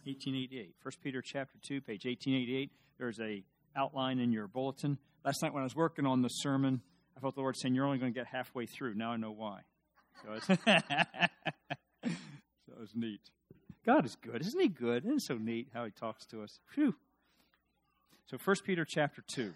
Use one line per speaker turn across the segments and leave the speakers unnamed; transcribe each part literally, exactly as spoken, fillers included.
eighteen eighty-eight. First Peter chapter two, page eighteen eighty-eight. There's a outline in your bulletin. Last night when I was working on the sermon, I felt the Lord saying, you're only going to get halfway through. Now I know why. So it's, so it was neat. God is good. Isn't he good? Isn't it so neat how he talks to us? Phew. So First Peter chapter two.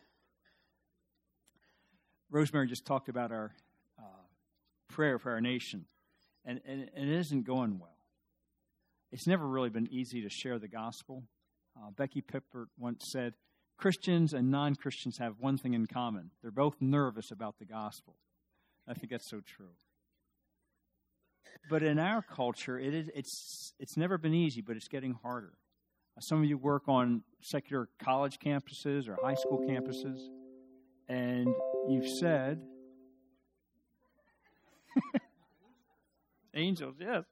Rosemary just talked about our uh, prayer for our nation, and, and, and it isn't going well. It's never really been easy to share the gospel. Uh, Becky Pippert once said, Christians and non-Christians have one thing in common. They're both nervous about the gospel. I think that's so true. But in our culture, it is, it's it's never been easy, but it's getting harder. Uh, some of you work on secular college campuses or high school campuses, and you've said, angels, yes.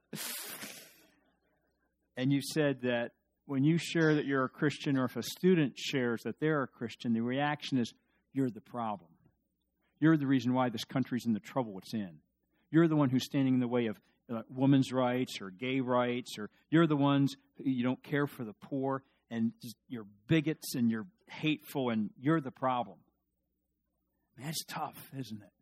And you said that when you share that you're a Christian, or if a student shares that they're a Christian, the reaction is, you're the problem. You're the reason why this country's in the trouble it's in. You're the one who's standing in the way of uh, women's rights or gay rights, or you're the ones who you don't care for the poor, and just, you're bigots and you're hateful, and you're the problem. Man, that's tough, isn't it?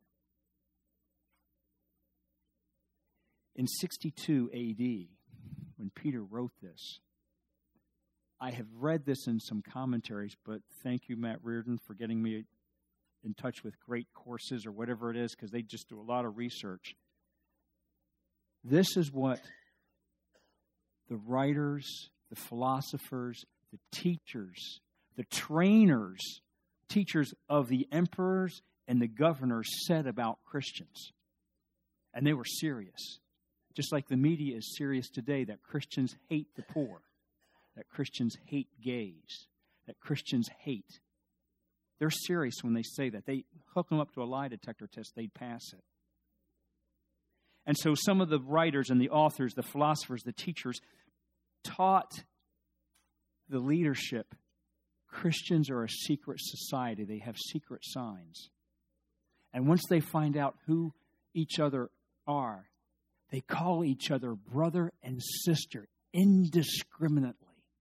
In sixty-two A D, when Peter wrote this, I have read this in some commentaries, but thank you, Matt Reardon, for getting me in touch with Great Courses or whatever it is, because they just do a lot of research. This is what the writers, the philosophers, the teachers, the trainers, teachers of the emperors and the governors said about Christians. And they were serious. Just like the media is serious today, that Christians hate the poor, that Christians hate gays, that Christians hate. They're serious when they say that. They hook them up to a lie detector test, they'd pass it. And so some of the writers and the authors, the philosophers, the teachers taught the leadership, Christians are a secret society. They have secret signs. And once they find out who each other are, they call each other brother and sister indiscriminately,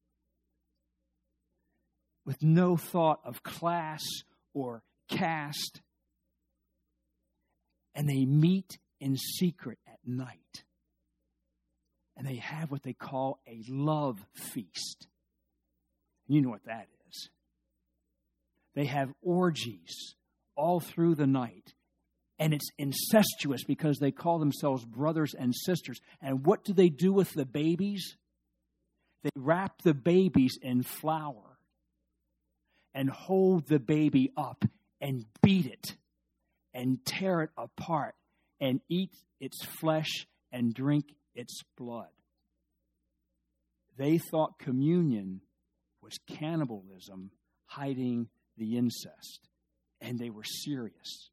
with no thought of class or caste. And they meet in secret at night. And they have what they call a love feast. You know what that is. They have orgies all through the night. And it's incestuous because they call themselves brothers and sisters. And what do they do with the babies? They wrap the babies in flour and hold the baby up and beat it and tear it apart and eat its flesh and drink its blood. They thought communion was cannibalism, hiding the incest. And they were serious.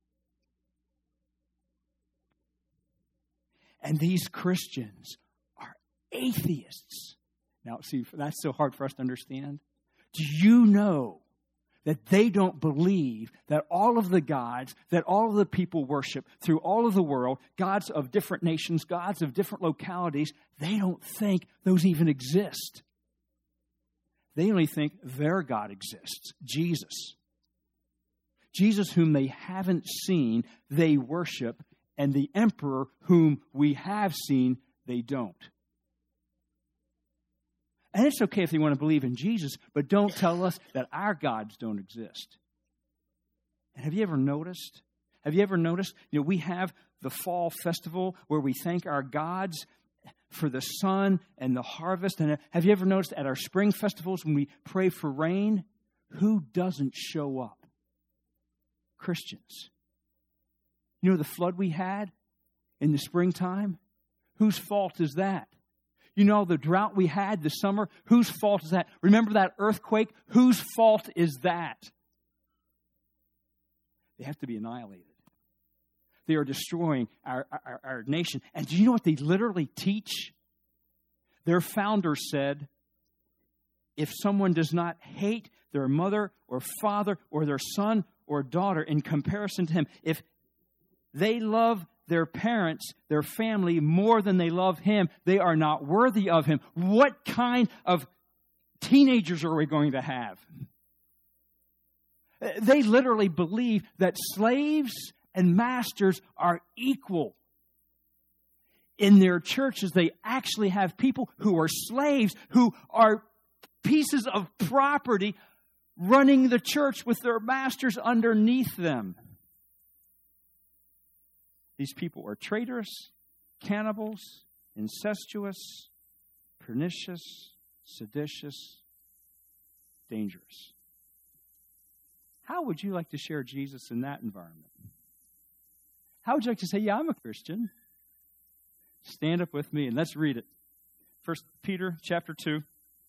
And these Christians are atheists. Now, see, that's so hard for us to understand. Do you know that they don't believe that all of the gods, that all of the people worship through all of the world, gods of different nations, gods of different localities, they don't think those even exist. They only think their God exists, Jesus. Jesus, whom they haven't seen, they worship, and the emperor whom we have seen, they don't. And it's okay if you want to believe in Jesus, but don't tell us that our gods don't exist. And have you ever noticed? Have you ever noticed? You know, we have the fall festival where we thank our gods for the sun and the harvest. And have you ever noticed at our spring festivals when we pray for rain, who doesn't show up? Christians. You know the flood we had in the springtime? Whose fault is that? You know the drought we had this summer? Whose fault is that? Remember that earthquake? Whose fault is that? They have to be annihilated. They are destroying our, our, our nation. And do you know what they literally teach? Their founder said, if someone does not hate their mother or father or their son or daughter in comparison to him, if they love their parents, their family, more than they love him, they are not worthy of him. What kind of teenagers are we going to have? They literally believe that slaves and masters are equal. In their churches, they actually have people who are slaves, who are pieces of property running the church with their masters underneath them. These people are traitorous, cannibals, incestuous, pernicious, seditious, dangerous. How would you like to share Jesus in that environment? How would you like to say, yeah, I'm a Christian? Stand up with me and let's read it. First Peter chapter two.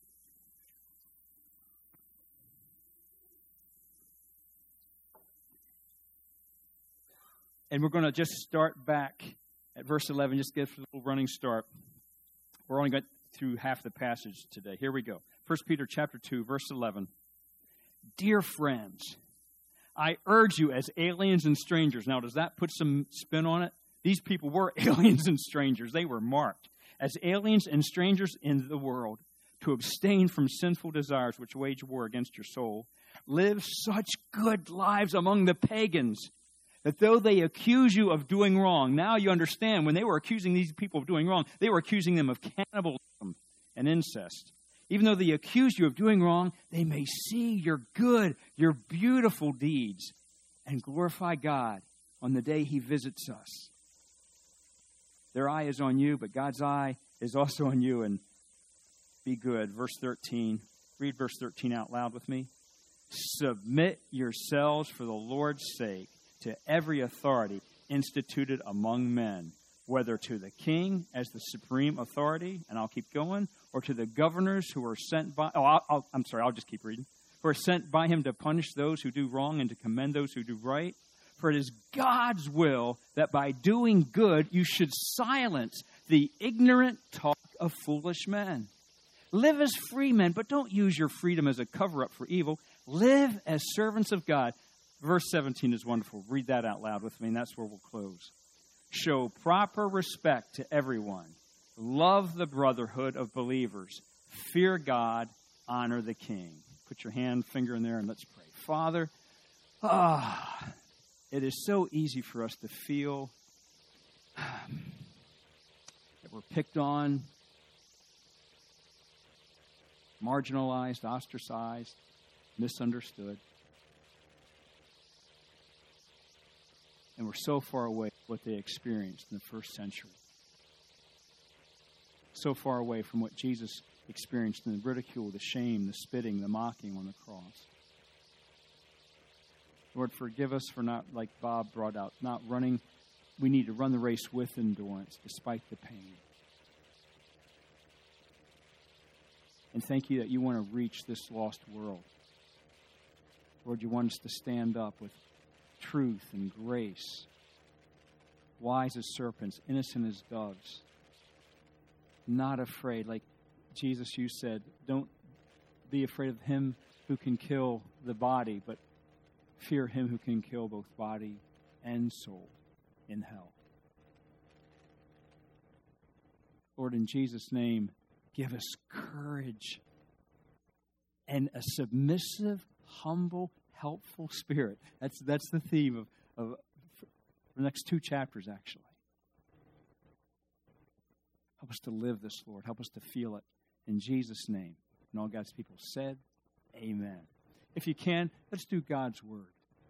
And we're going to just start back at verse eleven, just get a little running start. We're only going through half the passage today. Here we go. First Peter chapter two, verse eleven. Dear friends, I urge you as aliens and strangers. Now, does that put some spin on it? These people were aliens and strangers. They were marked as aliens and strangers in the world to abstain from sinful desires which wage war against your soul. Live such good lives among the pagans that though they accuse you of doing wrong, now you understand when they were accusing these people of doing wrong, they were accusing them of cannibalism and incest. Even though they accuse you of doing wrong, they may see your good, your beautiful deeds, and glorify God on the day He visits us. Their eye is on you, but God's eye is also on you. And be good. Verse thirteen. Read verse thirteen out loud with me. Submit yourselves for the Lord's sake to every authority instituted among men, whether to the king as the supreme authority, and I'll keep going, or to the governors who are sent by, oh, I'll, I'll, I'm sorry, I'll just keep reading, who are sent by him to punish those who do wrong and to commend those who do right. For it is God's will that by doing good you should silence the ignorant talk of foolish men. Live as free men, but don't use your freedom as a cover-up for evil. Live as servants of God. Verse seventeen is wonderful. Read that out loud with me, and that's where we'll close. Show proper respect to everyone. Love the brotherhood of believers. Fear God. Honor the king. Put your hand, finger in there, and let's pray. Father, ah, it is so easy for us to feel that we're picked on, marginalized, ostracized, misunderstood. And we're so far away from what they experienced in the first century. So far away from what Jesus experienced in the ridicule, the shame, the spitting, the mocking on the cross. Lord, forgive us for not, like Bob brought out, not running. We need to run the race with endurance despite the pain. And thank you that you want to reach this lost world. Lord, you want us to stand up with truth and grace, wise as serpents, innocent as doves, not afraid. Like Jesus, you said, don't be afraid of him who can kill the body, but fear him who can kill both body and soul in hell. Lord, in Jesus' name, give us courage and a submissive, humble, helpful spirit. That's that's the theme of, of the next two chapters, actually. Help us to live this, Lord. Help us to feel it. In Jesus' name. And all God's people said, amen. If you can, let's do God's word.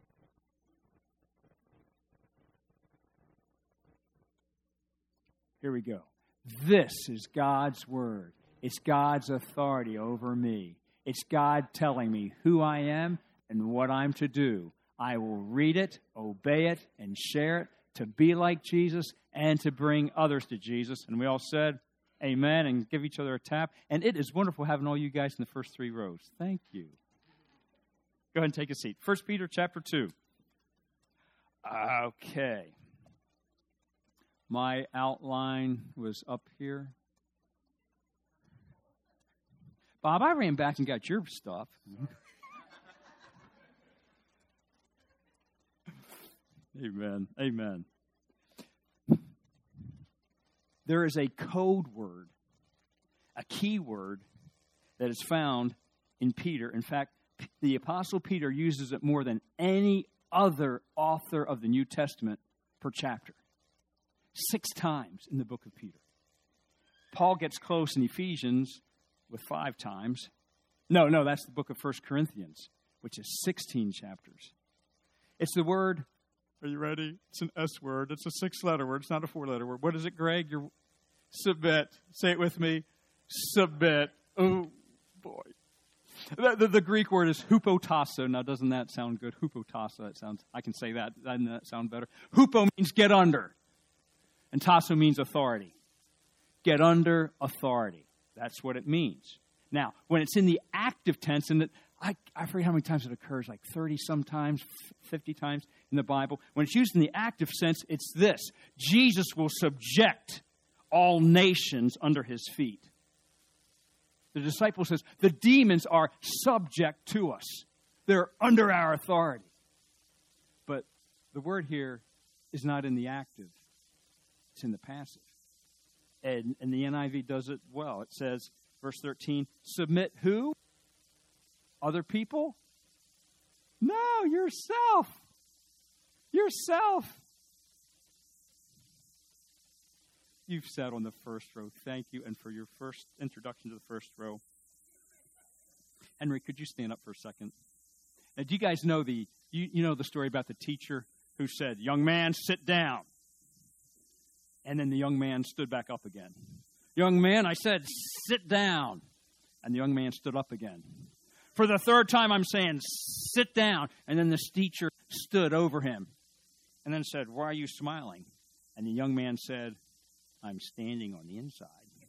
Here we go. This is God's word. It's God's authority over me. It's God telling me who I am and what I'm to do. I will read it, obey it, and share it to be like Jesus and to bring others to Jesus. And we all said amen and give each other a tap. And it is wonderful having all you guys in the first three rows. Thank you. Go ahead and take a seat. First Peter chapter two. Okay. My outline was up here. Bob, I ran back and got your stuff. Amen. Amen. There is a code word, a key word that is found in Peter. In fact, the Apostle Peter uses it more than any other author of the New Testament per chapter. Six times in the book of Peter. Paul gets close in Ephesians with five times. No, no, that's the book of First Corinthians, which is sixteen chapters. It's the word, are you ready? It's an S word. It's a six-letter word. It's not a four-letter word. What is it, Greg? You're, submit. Say it with me. Submit. Oh, boy. The, the, the Greek word is hupotasso. Now, doesn't that sound good? Hupotasso. That sounds, I can say that. Doesn't that sound better? Hupo means get under. And tasso means authority. Get under authority. That's what it means. Now, when it's in the active tense, and it, I, I forget how many times it occurs, like thirty sometimes, fifty times in the Bible. When it's used in the active sense, it's this. Jesus will subject all nations under his feet. The disciple says, the demons are subject to us. They're under our authority. But the word here is not in the active. It's in the passive. And, and the N I V does it well. It says, verse thirteen, submit who? Other people? No, yourself. Yourself. You've sat on the first row. Thank you. And for your first introduction to the first row. Henry, could you stand up for a second? Now, do you guys know the you, you know the story about the teacher who said, young man, sit down. And then the young man stood back up again. Young man, I said, sit down. And the young man stood up again. For the third time, I'm saying, sit down. And then this teacher stood over him and then said, why are you smiling? And the young man said, I'm standing on the inside.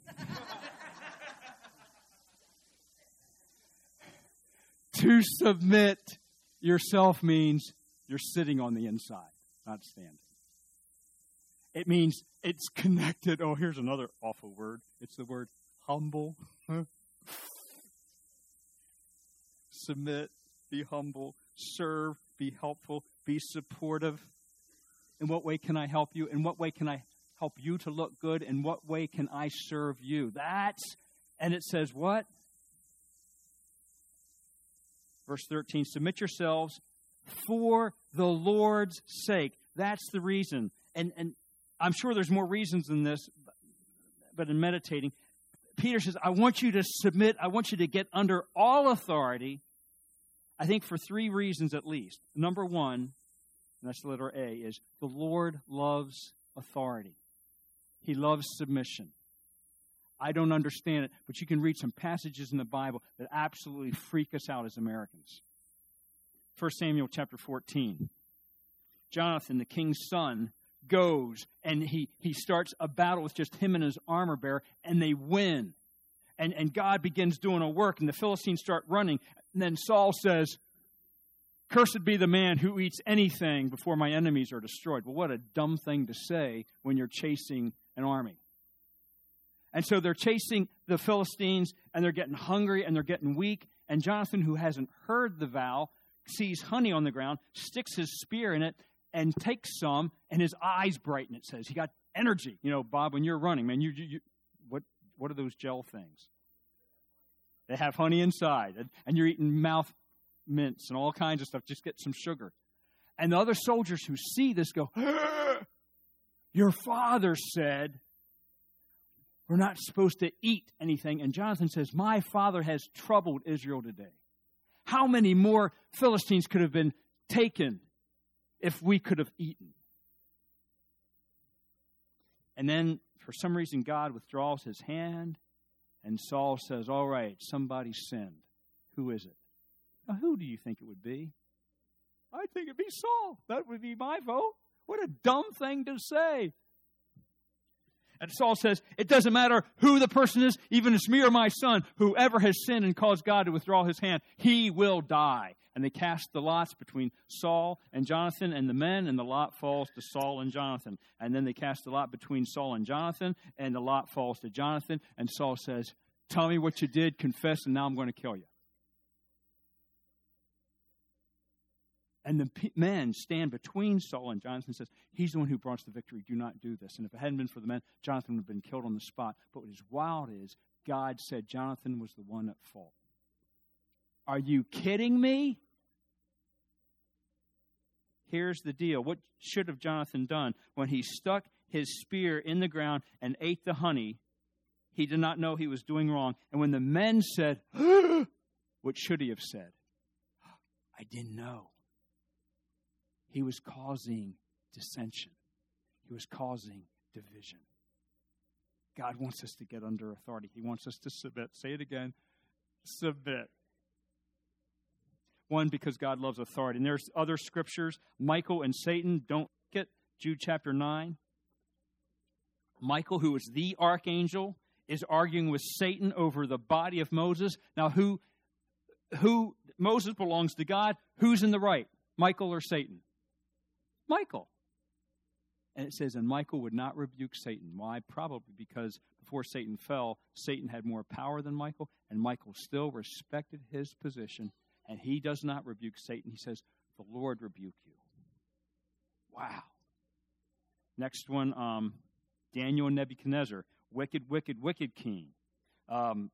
To submit yourself means you're sitting on the inside, not standing. It means it's connected. Oh, here's another awful word. It's the word humble. Submit, be humble, serve, be helpful, be supportive. In what way can I help you? In what way can I help you to look good? In what way can I serve you? That's, and it says what? Verse thirteen, submit yourselves for the Lord's sake. That's the reason. And, and I'm sure there's more reasons than this, but in meditating, Peter says, I want you to submit, I want you to get under all authority, I think for three reasons at least. Number one, and that's the letter A, is the Lord loves authority. He loves submission. I don't understand it, but you can read some passages in the Bible that absolutely freak us out as Americans. First Samuel chapter fourteen. Jonathan, the king's son, goes and he, he starts a battle with just him and his armor bearer, and they win. And, and God begins doing a work, and the Philistines start running. And then Saul says, cursed be the man who eats anything before my enemies are destroyed. Well, what a dumb thing to say when you're chasing an army. And so they're chasing the Philistines, and they're getting hungry, and they're getting weak. And Jonathan, who hasn't heard the vow, sees honey on the ground, sticks his spear in it, and takes some, and his eyes brighten, it says. He got energy. You know, Bob, when you're running, man, you, you, you what what are those gel things? They have honey inside, and, and you're eating mouth mints and all kinds of stuff. Just get some sugar. And the other soldiers who see this go, your father said, we're not supposed to eat anything. And Jonathan says, my father has troubled Israel today. How many more Philistines could have been taken if we could have eaten? And then, for some reason, God withdraws his hand, and Saul says, all right, somebody sinned. Who is it? Now, who do you think it would be? I think it'd be Saul. That would be my vote. What a dumb thing to say. And Saul says, it doesn't matter who the person is, even if it's me or my son, whoever has sinned and caused God to withdraw his hand, he will die. And they cast the lots between Saul and Jonathan and the men, and the lot falls to Saul and Jonathan. And then they cast the lot between Saul and Jonathan, and the lot falls to Jonathan. And Saul says, tell me what you did, confess, and now I'm going to kill you. And the p- men stand between Saul and Jonathan and says, he's the one who brought us the victory. Do not do this. And if it hadn't been for the men, Jonathan would have been killed on the spot. But what is wild is God said Jonathan was the one at fault. Are you kidding me? Here's the deal. What should have Jonathan done? When he stuck his spear in the ground and ate the honey, he did not know he was doing wrong. And when the men said, what should he have said? I didn't know. He was causing dissension. He was causing division. God wants us to get under authority. He wants us to submit. Say it again. Submit. One, because God loves authority. And there's other scriptures. Michael and Satan, don't get Jude chapter nine. Michael, who was the archangel, is arguing with Satan over the body of Moses. Now, who, who Moses belongs to God. Who's in the right? Michael or Satan? Michael. And it says, and Michael would not rebuke Satan. Why? Probably because before Satan fell, Satan had more power than Michael, and Michael still respected his position, and he does not rebuke Satan. He says, the Lord rebuke you. Wow. Next one, um, Daniel and Nebuchadnezzar. Wicked, wicked, wicked king. Um,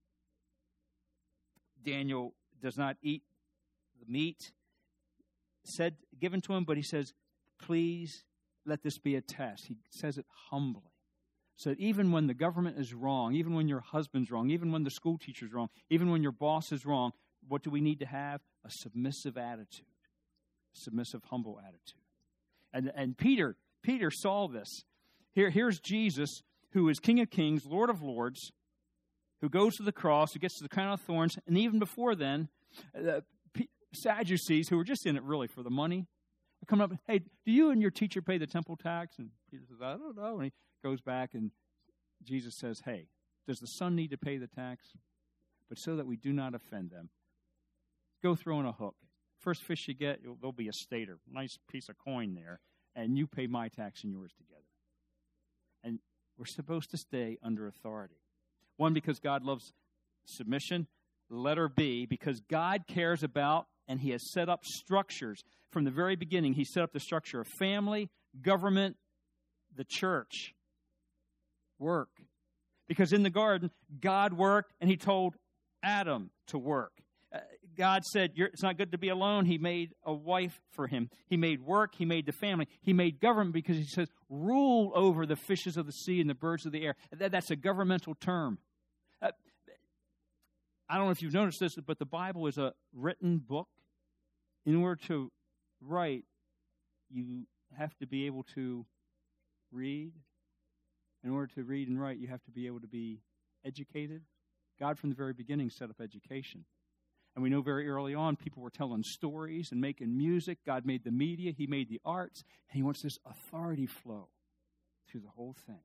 Daniel does not eat the meat said given to him, but he says, please let this be a test. He says it humbly. So that even when the government is wrong, even when your husband's wrong, even when the school teacher's wrong, even when your boss is wrong, what do we need to have? A submissive attitude. A submissive, humble attitude. And and Peter, Peter saw this. Here, here's Jesus, who is King of Kings, Lord of Lords, who goes to the cross, who gets to the crown of thorns, and even before then, the Sadducees, who were just in it really for the money, are coming up, hey, do you and your teacher pay the temple tax? And Peter says, I don't know. And he goes back, and Jesus says, hey, does the son need to pay the tax? But so that we do not offend them, go throw in a hook. First fish you get, there'll be a stater, nice piece of coin there, and you pay my tax and yours together. And we're supposed to stay under authority. One, because God loves submission. Letter B, because God cares about and he has set up structures. From the very beginning, he set up the structure of family, government, the church. Work. Because in the garden, God worked and he told Adam to work. Uh, God said, You're, it's not good to be alone. He made a wife for him. He made work. He made the family. He made government because he says, rule over the fishes of the sea and the birds of the air. That, that's a governmental term. Uh, I don't know if you've noticed this, but the Bible is a written book. In order to write, you have to be able to read. In order to read and write, you have to be able to be educated. God, from the very beginning, set up education. And we know very early on, people were telling stories and making music. God made the media. He made the arts. And he wants this authority flow through the whole thing.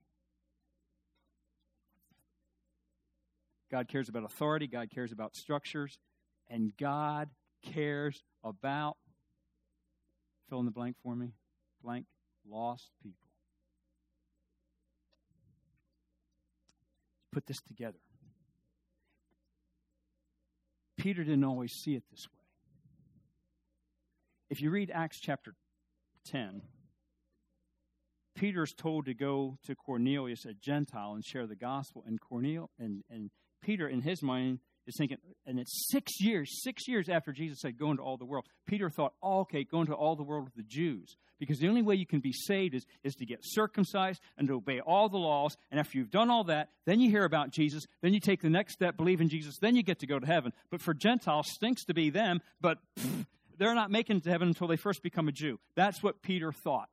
God cares about authority. God cares about structures. And God cares about, fill in the blank for me, blank, lost people. Put this together. Peter didn't always see it this way. If you read Acts chapter ten, Peter's told to go to Cornelius, a Gentile, and share the gospel. And Cornelius and, and Peter, in his mind, is thinking, and it's six years, six years after Jesus said, go into all the world. Peter thought, oh, okay, go into all the world with the Jews. Because the only way you can be saved is, is to get circumcised and to obey all the laws. And after you've done all that, then you hear about Jesus. Then you take the next step, believe in Jesus. Then you get to go to heaven. But for Gentiles, stinks to be them, but pff, they're not making it to heaven until they first become a Jew. That's what Peter thought.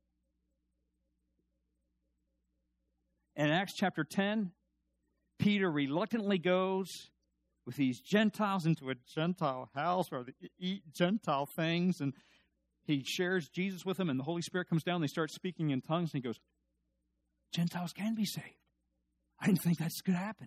And in Acts chapter ten, Peter reluctantly goes with these Gentiles into a Gentile house where they eat Gentile things, and he shares Jesus with them, and the Holy Spirit comes down, and they start speaking in tongues, and he goes, Gentiles can be saved. I didn't think that's going to happen.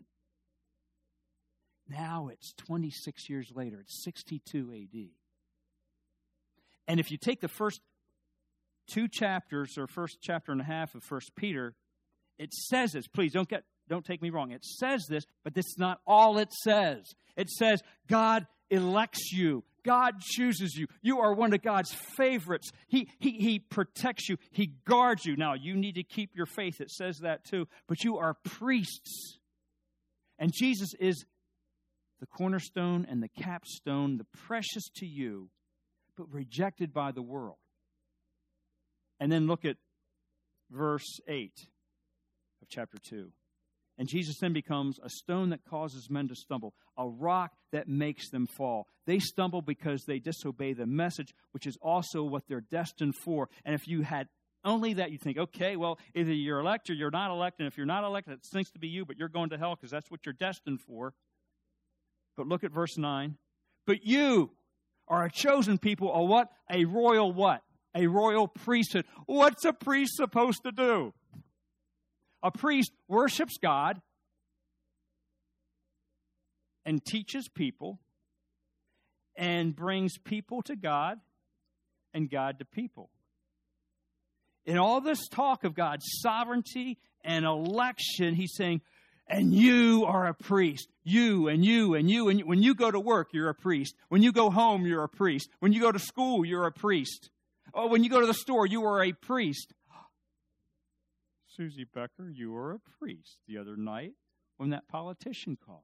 Now it's twenty-six years later. It's sixty-two A D. And if you take the first two chapters, or first chapter and a half of First Peter, it says this. Please don't get Don't take me wrong. It says this, but this is not all it says. It says God elects you. God chooses you. You are one of God's favorites. He, he, he protects you. He guards you. Now, you need to keep your faith. It says that too. But you are priests. And Jesus is the cornerstone and the capstone, the precious to you, but rejected by the world. And then look at verse eight of chapter two. And Jesus then becomes a stone that causes men to stumble, a rock that makes them fall. They stumble because they disobey the message, which is also what they're destined for. And if you had only that, you think, okay, well, either you're elected or you're not elected. And if you're not elected, it stinks to be you, but you're going to hell because that's what you're destined for. But look at verse nine. But you are a chosen people, a what? A royal what? A royal priesthood. What's a priest supposed to do? A priest worships God and teaches people and brings people to God and God to people. In all this talk of God's sovereignty and election, he's saying, and you are a priest. You and you and you. And when you go to work, you're a priest. When you go home, you're a priest. When you go to school, you're a priest. Oh, when you go to the store, you are a priest. Susie Becker, you were a priest the other night when that politician called.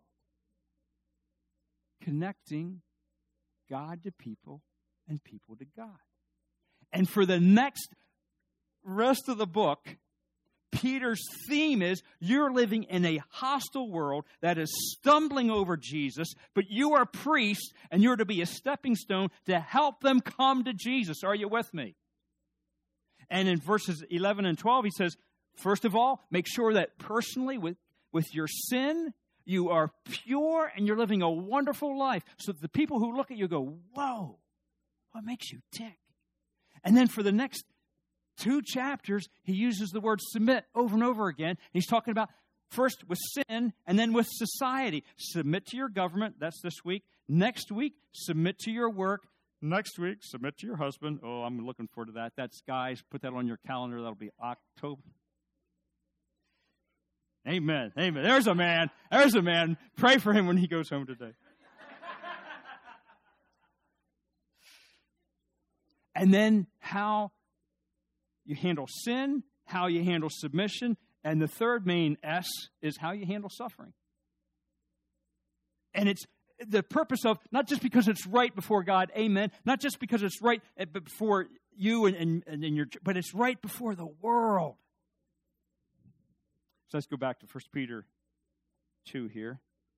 Connecting God to people and people to God. And for the next rest of the book, Peter's theme is you're living in a hostile world that is stumbling over Jesus, but you are priests and you're to be a stepping stone to help them come to Jesus. Are you with me? And in verses eleven and twelve, he says, first of all, make sure that personally with, with your sin, you are pure and you're living a wonderful life so that the people who look at you go, whoa, what makes you tick? And then for the next two chapters, he uses the word submit over and over again. He's talking about first with sin and then with society. Submit to your government. That's this week. Next week, submit to your work. Next week, submit to your husband. Oh, I'm looking forward to that. That's, guys, put that on your calendar. That'll be October. Amen. Amen. There's a man. There's a man. Pray for him when he goes home today. And then how you handle sin, how you handle submission, and the third main S is how you handle suffering. And it's the purpose of, not just because it's right before God, amen, not just because it's right before you and, and, and in your, but it's right before the world. So let's go back to First Peter two here.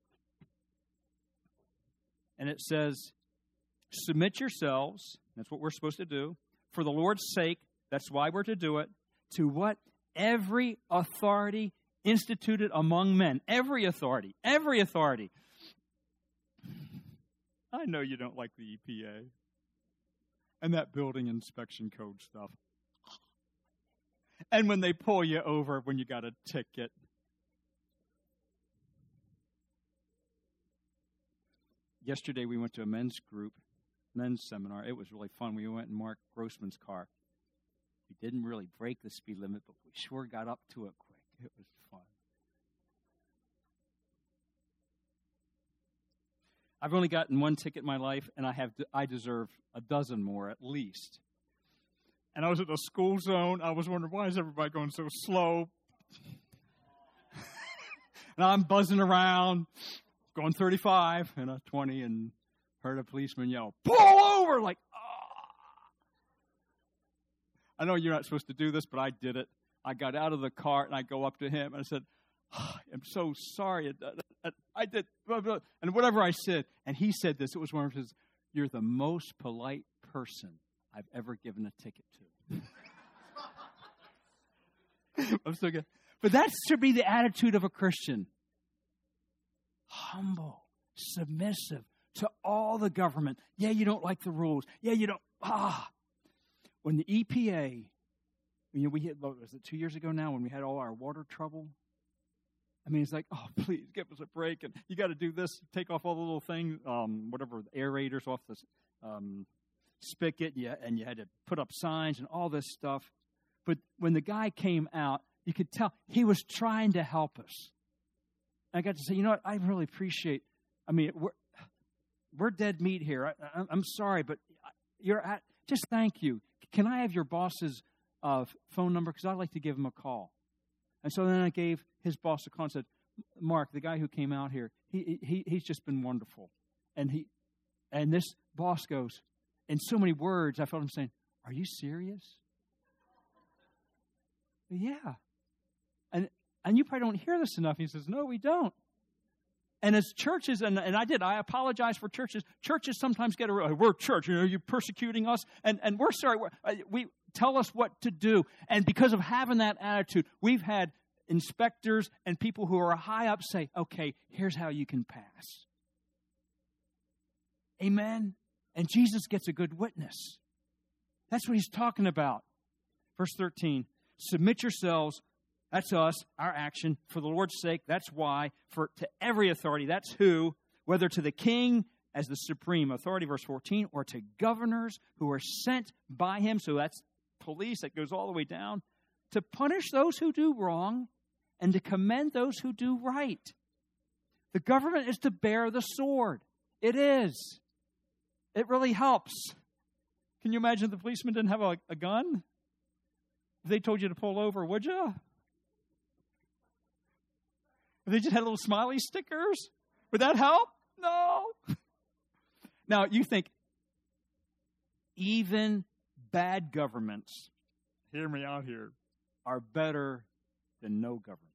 And it says, submit yourselves, that's what we're supposed to do, for the Lord's sake, that's why we're to do it, to what? Every authority instituted among men. Every authority. Every authority. I know you don't like the E P A and that building inspection code stuff. And when they pull you over when you got a ticket. Yesterday we went to a men's group, men's seminar. It was really fun. We went in Mark Grossman's car. We didn't really break the speed limit, but we sure got up to it quick. It was fun. I've only gotten one ticket in my life, and I have I deserve a dozen more at least. And I was at the school zone. I was wondering, why is everybody going so slow? And I'm buzzing around, going thirty-five and a twenty, and heard a policeman yell, pull over! Like, ah. I know you're not supposed to do this, but I did it. I got out of the car, and I go up to him, and I said, oh, I'm so sorry. I did, and whatever I said. And he said this. It was one of his, you're the most polite person I've ever given a ticket to. I'm so good. But that should be the attitude of a Christian. Humble, submissive to all the government. Yeah, you don't like the rules. Yeah, you don't. Ah. When the E P A, you know, we hit, what was it, two years ago now when we had all our water trouble? I mean, it's like, oh, please give us a break. And you got to do this, take off all the little things, um, whatever, the aerators off the um, spigot, yeah, and you had to put up signs and all this stuff. But when the guy came out, you could tell he was trying to help us. I got to say, you know what, I really appreciate, I mean, we're, we're dead meat here. I, I, I'm sorry, but you're at, just thank you. Can I have your boss's uh, phone number? Because I'd like to give him a call. And so then I gave his boss a call and said, Mark, the guy who came out here, he, he he's just been wonderful. And he, and this boss goes, in so many words, I felt him saying, are you serious? Yeah. And and you probably don't hear this enough. He says, no, we don't. And as churches, and, and I did, I apologize for churches. Churches sometimes get a, we're church, you know, you're persecuting us. And, and we're sorry, we're, we tell us what to do. And because of having that attitude, we've had inspectors and people who are high up say, okay, here's how you can pass. Amen? And Jesus gets a good witness. That's what he's talking about. Verse thirteen, submit yourselves. That's us, our action, for the Lord's sake. That's why, for to every authority, that's who, whether to the king as the supreme authority, verse fourteen, or to governors who are sent by him. So that's police, that goes all the way down, to punish those who do wrong and to commend those who do right. The government is to bear the sword. It is. It really helps. Can you imagine if the policeman didn't have a, a gun? If they told you to pull over, would you? If they just had little smiley stickers, would that help? No. Now, you think, even bad governments, hear me out here, are better than no governments.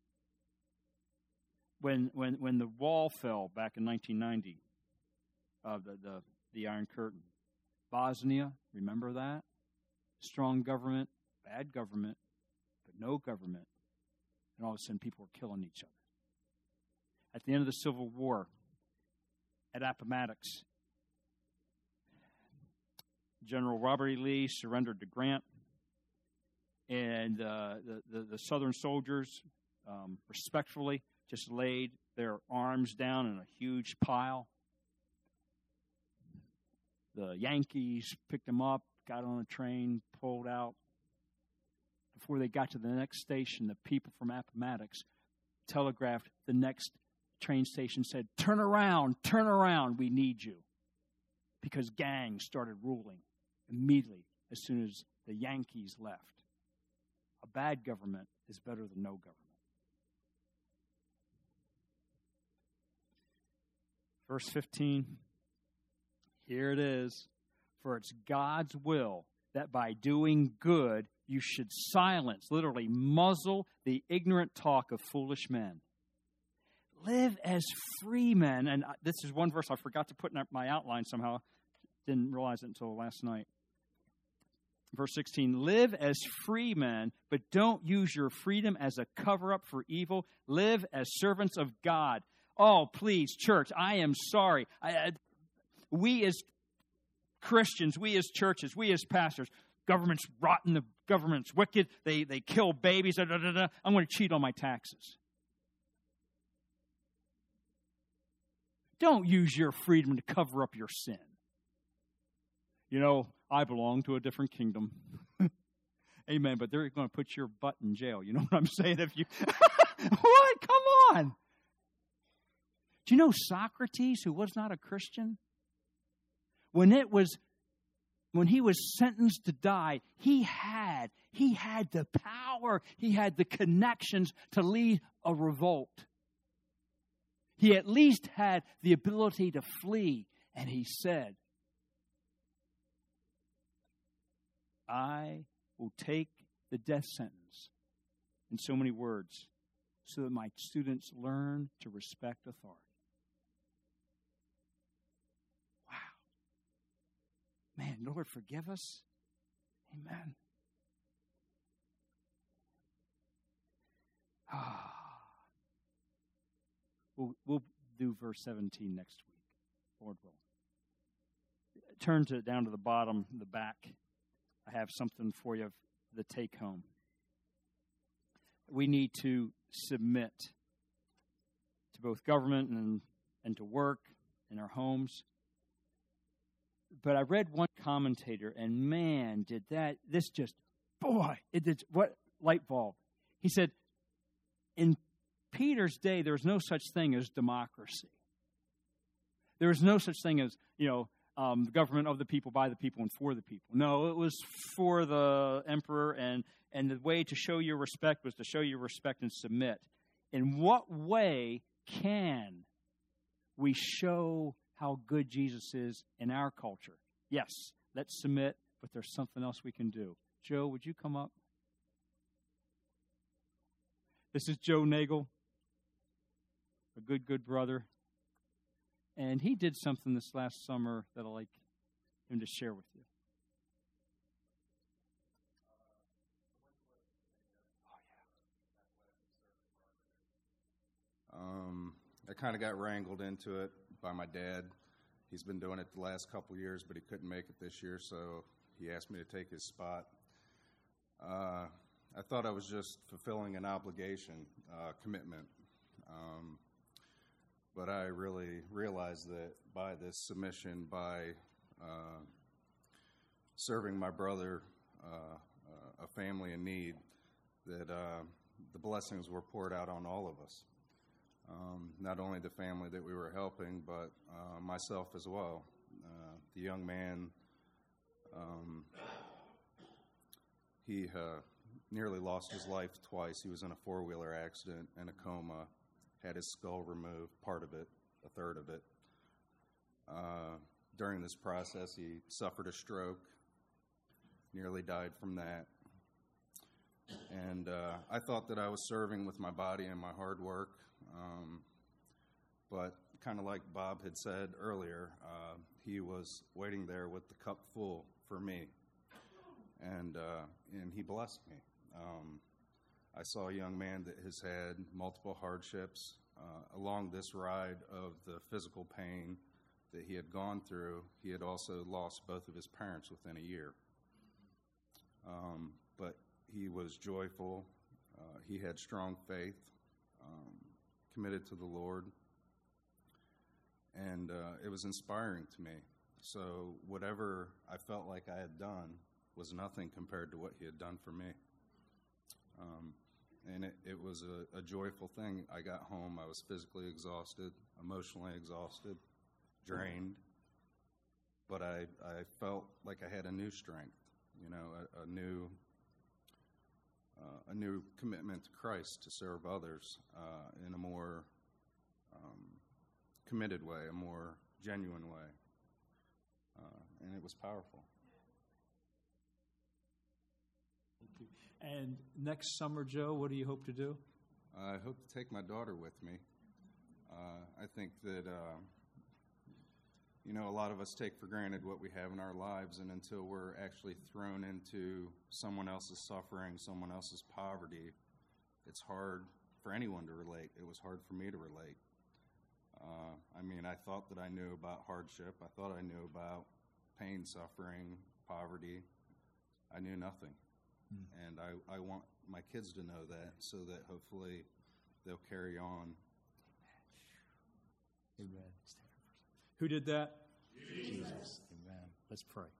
When when when the wall fell back in nineteen ninety, uh, the, the, the Iron Curtain, Bosnia, remember that? Strong government, bad government, but no government. And all of a sudden, people were killing each other. At the end of the Civil War, at Appomattox, General Robert E. Lee surrendered to Grant, and uh, the, the, the Southern soldiers um, respectfully just laid their arms down in a huge pile. The Yankees picked them up, got on a train, pulled out. Before they got to the next station, the people from Appomattox telegraphed the next train station, said, turn around, turn around, we need you. Because gangs started ruling immediately as soon as the Yankees left. A bad government is better than no government. Verse fifteen, here it is. For it's God's will that by doing good you should silence, literally muzzle the ignorant talk of foolish men. Live as free men. And this is one verse I forgot to put in my outline somehow. Didn't realize it until last night. Verse sixteen, live as free men, but don't use your freedom as a cover-up for evil. Live as servants of God. Oh, please, church, I am sorry. I, I, we as Christians, we as churches, we as pastors, government's rotten, the government's wicked, they, they kill babies, da, da, da, da. I'm going to cheat on my taxes. Don't use your freedom to cover up your sin. You know, I belong to a different kingdom. Amen. But they're going to put your butt in jail. You know what I'm saying? If you, what? Come on. Do you know Socrates, who was not a Christian? When it was, when he was sentenced to die, he had, he had the power, he had the connections to lead a revolt. He at least had the ability to flee. And he said, I will take the death sentence in so many words so that my students learn to respect authority. Wow. Man, Lord, forgive us. Amen. Ah. We'll, we'll do verse seventeen next week, Lord will. Turn to down to the bottom, the back. I have something for you, the take home. We need to submit to both government and, and to work in our homes. But I read one commentator, and man, did that, this just, boy, it did, what light bulb. He said, in Peter's day, there was no such thing as democracy. There was no such thing as, you know, um, the government of the people, by the people, and for the people. No, it was for the emperor, and, and the way to show your respect was to show your respect and submit. In what way can we show how good Jesus is in our culture? Yes, let's submit, but there's something else we can do. Joe, would you come up? This is Joe Nagel, a good, good brother. And he did something this last summer that I'd like him to share with you.
Um, I kind of got wrangled into it by my dad. He's been doing it the last couple of years, but he couldn't make it this year, so he asked me to take his spot. Uh, I thought I was just fulfilling an obligation, uh, commitment. Um, but I really realized that by this submission, by uh, serving my brother, uh, uh, a family in need, that uh, the blessings were poured out on all of us. Um, not only the family that we were helping, but uh, myself as well. Uh, the young man, um, he uh, nearly lost his life twice. He was in a four-wheeler accident, in a coma, had his skull removed, part of it, a third of it. Uh, during this process, he suffered a stroke, nearly died from that. And uh, I thought that I was serving with my body and my hard work. Um, but kind of like Bob had said earlier, uh, he was waiting there with the cup full for me, and uh, and he blessed me. Um, I saw a young man that has had multiple hardships uh, along this ride of the physical pain that he had gone through. He had also lost both of his parents within a year, um, but he was joyful. Uh, he had strong faith. Um, committed to the Lord, and uh, it was inspiring to me. So whatever I felt like I had done was nothing compared to what he had done for me. Um, and it, it was a, a joyful thing. I got home, I was physically exhausted, emotionally exhausted, drained, but I, I felt like I had a new strength, you know, a, a new Uh, a new commitment to Christ to serve others uh, in a more um, committed way, a more genuine way. Uh, and it was powerful.
Thank you. And next summer, Joe, what do you hope to do?
Uh, I hope to take my daughter with me. Uh, I think that, uh, you know, a lot of us take for granted what we have in our lives, and until we're actually thrown into someone else's suffering, someone else's poverty, it's hard for anyone to relate. It was hard for me to relate. Uh, I mean, I thought that I knew about hardship. I thought I knew about pain, suffering, poverty. I knew nothing. Mm. And I, I want my kids to know that, so that hopefully they'll carry on.
Amen. Who did that?
Jesus. Jesus. Amen. Let's pray.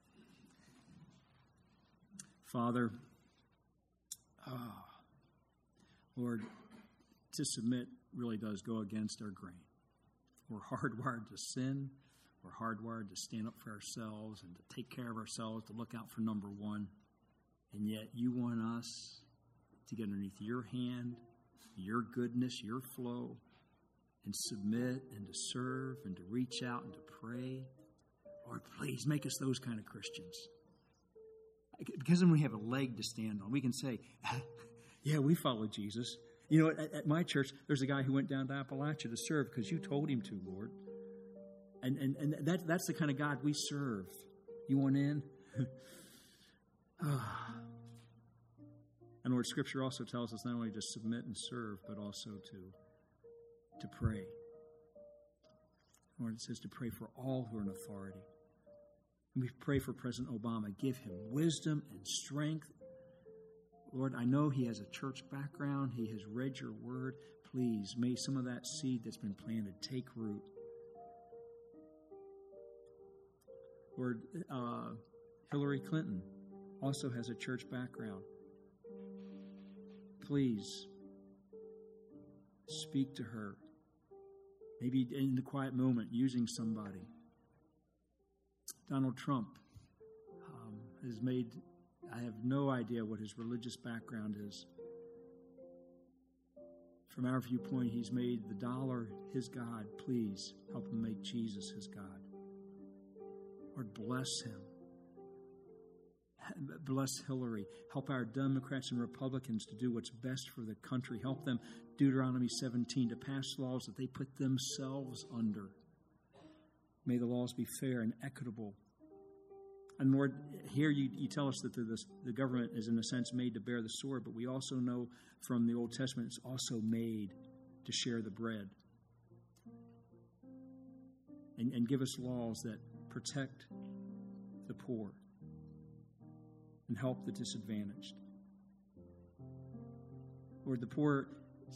Father, oh, Lord, to submit really does go against our grain. We're hardwired to sin. We're hardwired to stand up for ourselves and to take care of ourselves, to look out for number one. And yet you want us to get underneath your hand, your goodness, your flow, and submit and to serve and to reach out and to pray. Lord, please make us those kind of Christians. Because then we have a leg to stand on. We can say, yeah, we follow Jesus. You know, at, at my church, there's a guy who went down to Appalachia to serve because you told him to, Lord. And and, and that, that's the kind of God we serve. You want in? And Lord, Scripture also tells us not only to submit and serve, but also to to pray. Lord, it says to pray for all who are in authority. And we pray for President Obama. Give him wisdom and strength. Lord, I know he has a church background. He has read your word. Please, may some of that seed that's been planted take root. Lord, uh, Hillary Clinton also has a church background. Please speak to her. maybe in the quiet moment, using somebody. Donald Trump um, has made, I have no idea what his religious background is. From our viewpoint, he's made the dollar his God. Please help him make Jesus his God. Lord, bless him. Bless Hillary. Help our Democrats and Republicans to do what's best for the country. Help them, Deuteronomy seventeen, to pass laws that they put themselves under. May the laws be fair and equitable. And Lord, here you, you tell us that the, the, the government is in a sense made to bear the sword, but we also know from the Old Testament it's also made to share the bread. And, and give us laws that protect the poor and help the disadvantaged. Lord, the poor,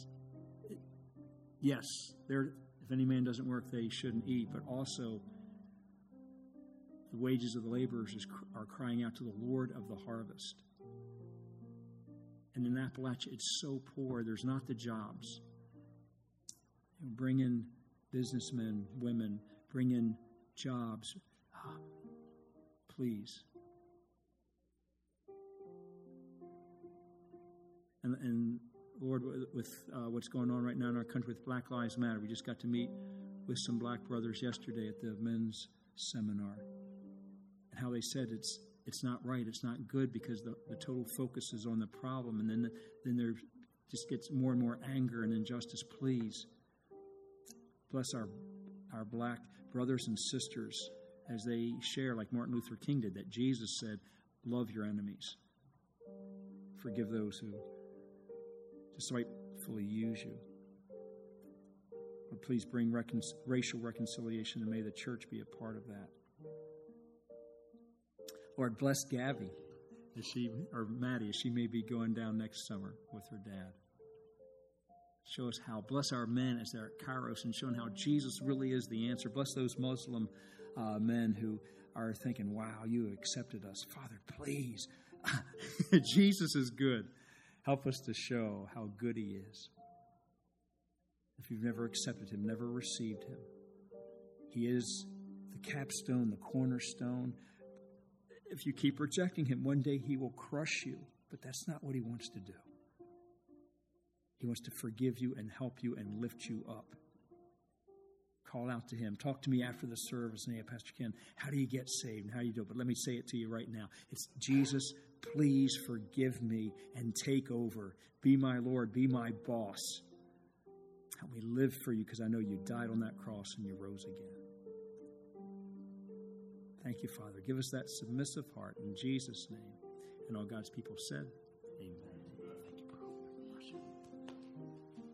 yes, if any man doesn't work, they shouldn't eat, but also the wages of the laborers is, are crying out to the Lord of the harvest. And in Appalachia, it's so poor, there's not the jobs. You know, bring in businessmen, women, bring in jobs. Ah, please. And, and Lord, with uh, what's going on right now in our country with Black Lives Matter, we just got to meet with some black brothers yesterday at the men's seminar. And how they said it's it's not right, it's not good, because the, the total focus is on the problem, and then the, then there just gets more and more anger and injustice. Please bless our our black brothers and sisters as they share, like Martin Luther King did, that Jesus said, love your enemies. Forgive those who despitefully use you. But please bring recon- racial reconciliation, and may the church be a part of that. Lord, bless Gabby, as she, or Maddie, as she may be going down next summer with her dad. Show us how. Bless our men as they're at Kairos and showing how Jesus really is the answer. Bless those Muslim uh, men who are thinking, wow, you accepted us. Father, please. Jesus is good. Help us to show how good he is. If you've never accepted him, never received him, he is the capstone, the cornerstone. If you keep rejecting him, one day he will crush you. But that's not what he wants to do. He wants to forgive you and help you and lift you up. Call out to him. Talk to me after the service and say, hey, Pastor Ken, how do you get saved? And how do you do it? But let me say it to you right now. It's Jesus, please forgive me and take over. Be my Lord. Be my boss. Help me live for you, because I know you died on that cross and you rose again. Thank you, Father. Give us that submissive heart in Jesus' name. And all God's people said,